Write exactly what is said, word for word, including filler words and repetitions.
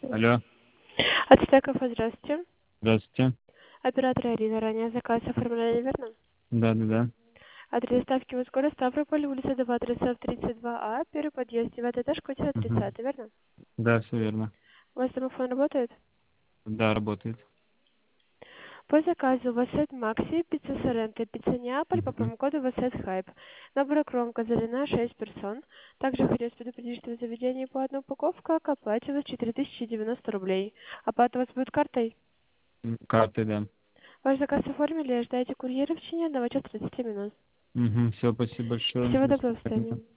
Алло, От Стеков, здравствуйте. здравствуйте. Оператор Ирина, ранее заказ оформляли, верно? Да, да, да. Адрес доставки в город Ставрополь, улица Дома Адресов тридцать два А, первый подъезд, девятый этаж, квартира Угу. тридцать, верно? Да, все верно. У вас домофон работает? Да, работает. По заказу Васет Макси, пицца Соренто, пицца Неаполь, по Угу. промокоду Васет Хайп. Набор кромка залена шесть персон. Также хотелось предупредить, что в заведении по одной упаковка к оплате у вас четыре тысячи девяносто рублей. Оплата у вас будет картой? Карты, да. Ваш заказ оформили, ожидайте курьера в течение одного часа тридцати минут. Угу. Все, спасибо большое. Всего До доброго, до свидания. свидания.